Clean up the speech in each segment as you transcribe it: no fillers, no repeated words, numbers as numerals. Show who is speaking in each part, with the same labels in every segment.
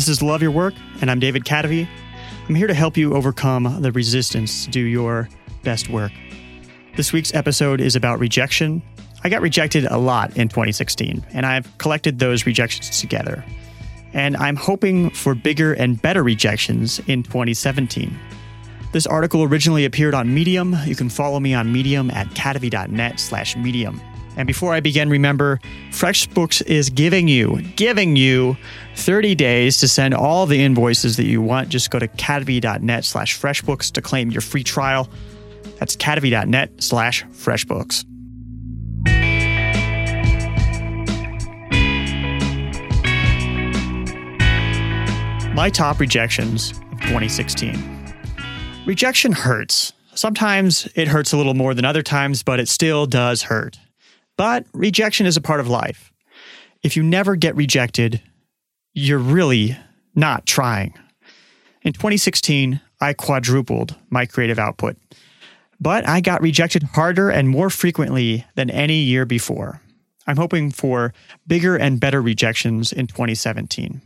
Speaker 1: is Love Your Work, and I'm David Cadavy. I'm here to help you overcome the resistance to do your best work. This week's episode is about rejection. I got rejected a lot in 2016, and I've collected those rejections together. And I'm hoping for bigger and better rejections in 2017. This article originally appeared on Medium. You can follow me on Medium at cadavy.net/medium. And before I begin, remember, FreshBooks is giving you 30 days to send all the invoices that you want. Just go to cadavy.net/freshbooks to claim your free trial. That's cadavy.net/freshbooks. My top rejections of 2016. Rejection hurts. Sometimes it hurts a little more than other times, but it still does hurt. But rejection is a part of life. If you never get rejected, you're really not trying. In 2016, I quadrupled my creative output, but I got rejected harder and more frequently than any year before. I'm hoping for bigger and better rejections in 2017.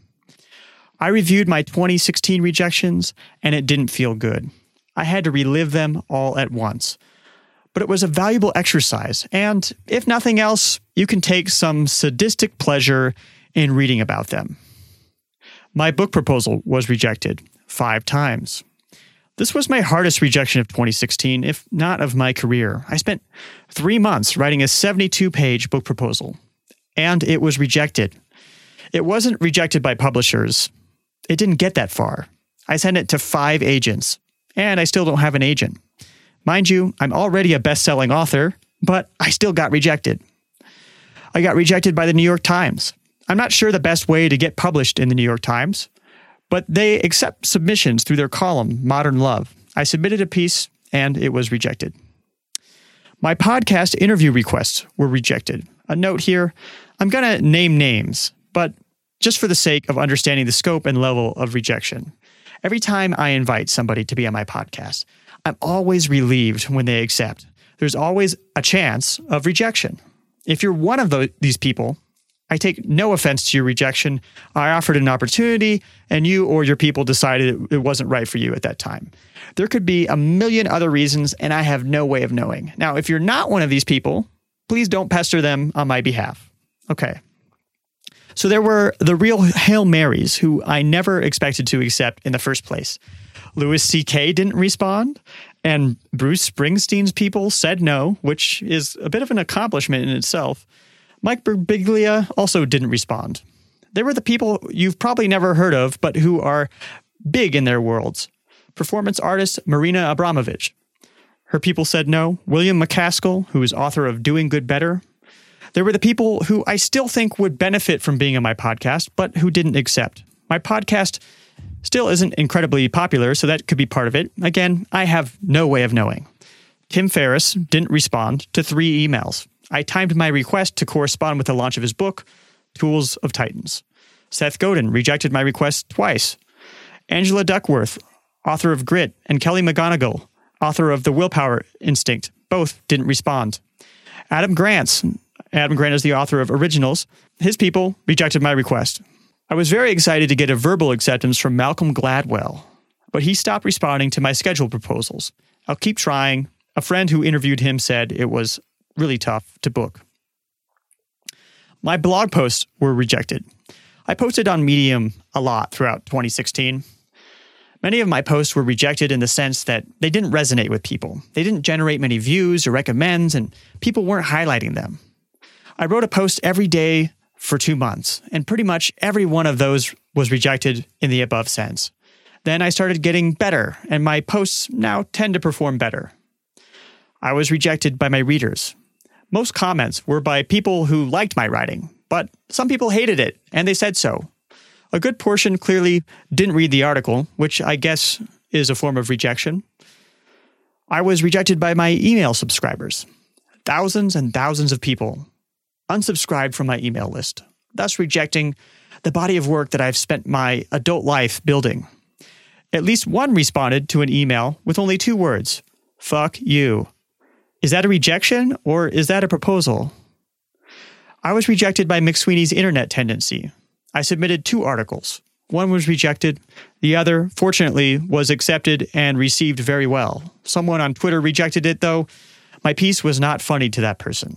Speaker 1: I reviewed my 2016 rejections, and it didn't feel good. I had to relive them all at once. But it was a valuable exercise, and if nothing else, you can take some sadistic pleasure in reading about them. My book proposal was rejected 5 times. This was my hardest rejection of 2016, if not of my career. I spent 3 months writing a 72-page book proposal, and it was rejected. It wasn't rejected by publishers. It didn't get that far. I sent it to 5 agents, and I still don't have an agent. Mind you, I'm already a best-selling author, but I still got rejected. I got rejected by the New York Times. I'm not sure the best way to get published in the New York Times, but they accept submissions through their column, Modern Love. I submitted a piece, and it was rejected. My podcast interview requests were rejected. A note here, I'm going to name names, but just for the sake of understanding the scope and level of rejection. Every time I invite somebody to be on my podcast, I'm always relieved when they accept. There's always a chance of rejection. If you're one of these people, I take no offense to your rejection. I offered an opportunity, and you or your people decided it wasn't right for you at that time. There could be a million other reasons, and I have no way of knowing. Now, if you're not one of these people, please don't pester them on my behalf. Okay. So there were the real Hail Marys who I never expected to accept in the first place. Louis C.K. didn't respond, and Bruce Springsteen's people said no, which is a bit of an accomplishment in itself. Mike Birbiglia also didn't respond. They were the people you've probably never heard of, but who are big in their worlds. Performance artist Marina Abramović. Her people said no. William McCaskill, who is author of Doing Good Better. There were the people who I still think would benefit from being on my podcast, but who didn't accept. My podcast still isn't incredibly popular, so that could be part of it. Again, I have no way of knowing. Tim Ferriss didn't respond to 3 emails. I timed my request to correspond with the launch of his book, Tools of Titans. Seth Godin rejected my request twice. Angela Duckworth, author of Grit, and Kelly McGonigal, author of The Willpower Instinct, both didn't respond. Adam Grant is the author of Originals. His people rejected my request. I was very excited to get a verbal acceptance from Malcolm Gladwell, but he stopped responding to my scheduled proposals. I'll keep trying. A friend who interviewed him said it was really tough to book. My blog posts were rejected. I posted on Medium a lot throughout 2016. Many of my posts were rejected in the sense that they didn't resonate with people. They didn't generate many views or recommends, and people weren't highlighting them. I wrote a post every day for 2 months, and pretty much every one of those was rejected in the above sense. Then I started getting better, and my posts now tend to perform better. I was rejected by my readers. Most comments were by people who liked my writing, but some people hated it, and they said so. A good portion clearly didn't read the article, which I guess is a form of rejection. I was rejected by my email subscribers. Thousands and thousands of people unsubscribed from my email list, thus rejecting the body of work that I've spent my adult life building. At least one responded to an email with only 2 words, "Fuck you." Is that a rejection or is that a proposal? I was rejected by McSweeney's internet tendency. I submitted 2 articles. One was rejected. The other, fortunately, was accepted and received very well. Someone on Twitter rejected it, though. My piece was not funny to that person.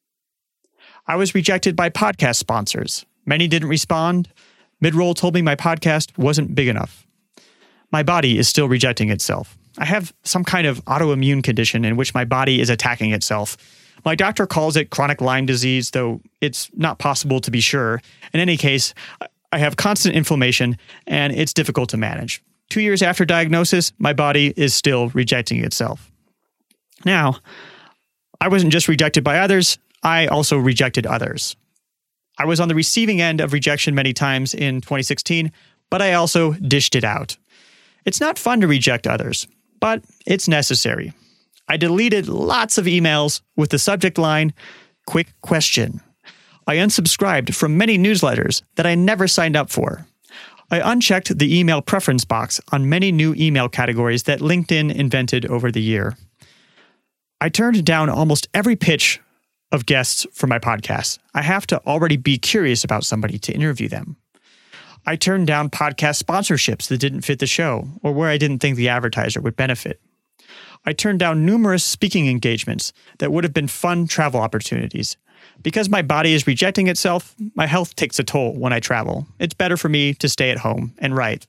Speaker 1: I was rejected by podcast sponsors. Many didn't respond. Midroll told me my podcast wasn't big enough. My body is still rejecting itself. I have some kind of autoimmune condition in which my body is attacking itself. My doctor calls it chronic Lyme disease, though it's not possible to be sure. In any case, I have constant inflammation, and it's difficult to manage. 2 years after diagnosis, my body is still rejecting itself. Now, I wasn't just rejected by others, I also rejected others. I was on the receiving end of rejection many times in 2016, but I also dished it out. It's not fun to reject others, but it's necessary. I deleted lots of emails with the subject line, "Quick question." I unsubscribed from many newsletters that I never signed up for. I unchecked the email preference box on many new email categories that LinkedIn invented over the year. I turned down almost every pitch of guests for my podcast. I have to already be curious about somebody to interview them. I turned down podcast sponsorships that didn't fit the show or where I didn't think the advertiser would benefit. I turned down numerous speaking engagements that would have been fun travel opportunities. Because my body is rejecting itself, my health takes a toll when I travel. It's better for me to stay at home and write.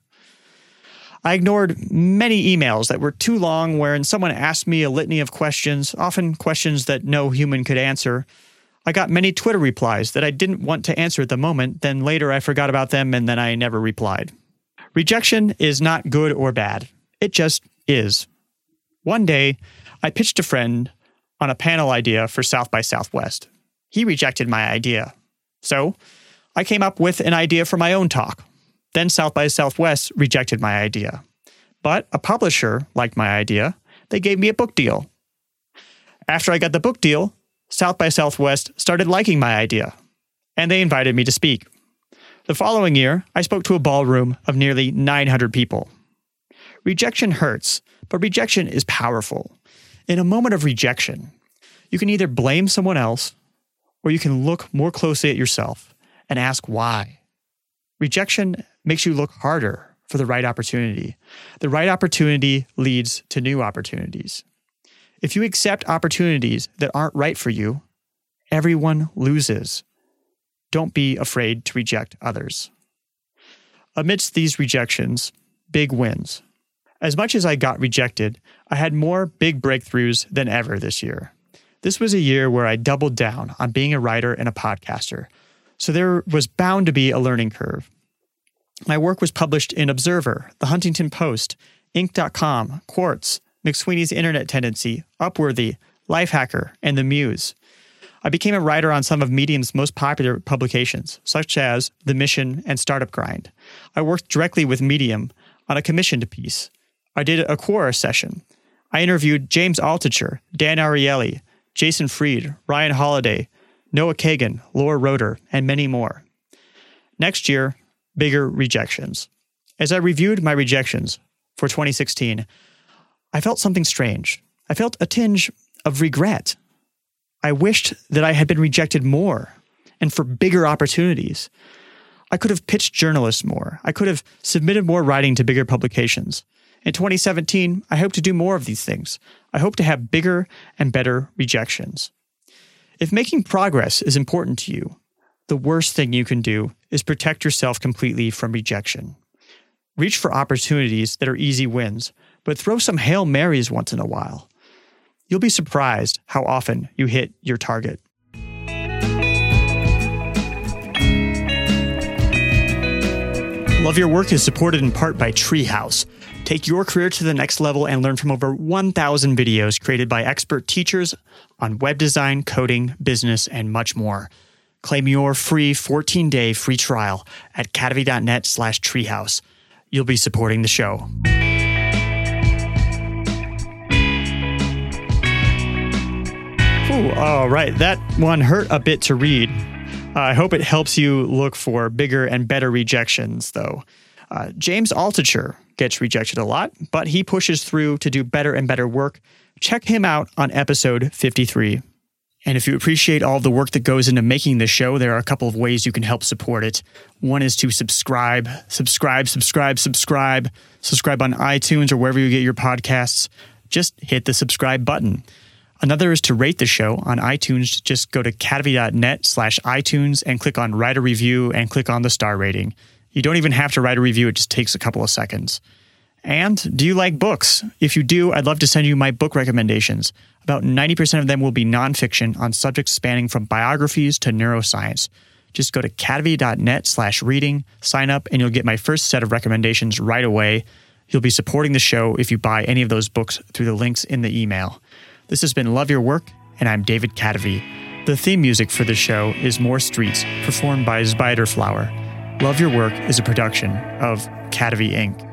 Speaker 1: I ignored many emails that were too long wherein someone asked me a litany of questions, often questions that no human could answer. I got many Twitter replies that I didn't want to answer at the moment, then later I forgot about them and then I never replied. Rejection is not good or bad. It just is. One day, I pitched a friend on a panel idea for South by Southwest. He rejected my idea. So, I came up with an idea for my own talk. Then South by Southwest rejected my idea. But a publisher liked my idea. They gave me a book deal. After I got the book deal, South by Southwest started liking my idea, and they invited me to speak. The following year, I spoke to a ballroom of nearly 900 people. Rejection hurts, but rejection is powerful. In a moment of rejection, you can either blame someone else, or you can look more closely at yourself and ask why. Rejection makes you look harder for the right opportunity. The right opportunity leads to new opportunities. If you accept opportunities that aren't right for you, everyone loses. Don't be afraid to reject others. Amidst these rejections, big wins. As much as I got rejected, I had more big breakthroughs than ever this year. This was a year where I doubled down on being a writer and a podcaster, so there was bound to be a learning curve. My work was published in Observer, The Huntington Post, Inc.com, Quartz, McSweeney's Internet Tendency, Upworthy, Lifehacker, and The Muse. I became a writer on some of Medium's most popular publications, such as The Mission and Startup Grind. I worked directly with Medium on a commissioned piece. I did a Quora session. I interviewed James Altucher, Dan Ariely, Jason Fried, Ryan Holiday, Noah Kagan, Laura Roeder, and many more. Next year, bigger rejections. As I reviewed my rejections for 2016, I felt something strange. I felt a tinge of regret. I wished that I had been rejected more and for bigger opportunities. I could have pitched journalists more. I could have submitted more writing to bigger publications. In 2017, I hope to do more of these things. I hope to have bigger and better rejections. If making progress is important to you, the worst thing you can do is protect yourself completely from rejection. Reach for opportunities that are easy wins, but throw some Hail Marys once in a while. You'll be surprised how often you hit your target. Love Your Work is supported in part by Treehouse. Take your career to the next level and learn from over 1,000 videos created by expert teachers on web design, coding, business, and much more. Claim your free 14-day free trial at cadavy.net/treehouse. You'll be supporting the show. Ooh, all right, that one hurt a bit to read. I hope it helps you look for bigger and better rejections, though. James Altucher gets rejected a lot, but he pushes through to do better and better work. Check him out on episode 53. And if you appreciate all the work that goes into making this show, there are a couple of ways you can help support it. One is to subscribe on iTunes or wherever you get your podcasts. Just hit the subscribe button. Another is to rate the show on iTunes. Just go to cadavy.net/iTunes and click on write a review and click on the star rating. You don't even have to write a review. It just takes a couple of seconds. And do you like books? If you do, I'd love to send you my book recommendations. About 90% of them will be nonfiction on subjects spanning from biographies to neuroscience. Just go to cadavy.net/reading, sign up, and you'll get my first set of recommendations right away. You'll be supporting the show if you buy any of those books through the links in the email. This has been Love Your Work, and I'm David Cadavy. The theme music for the show is More Streets, performed by Spiderflower. Love Your Work is a production of Cadavy Inc.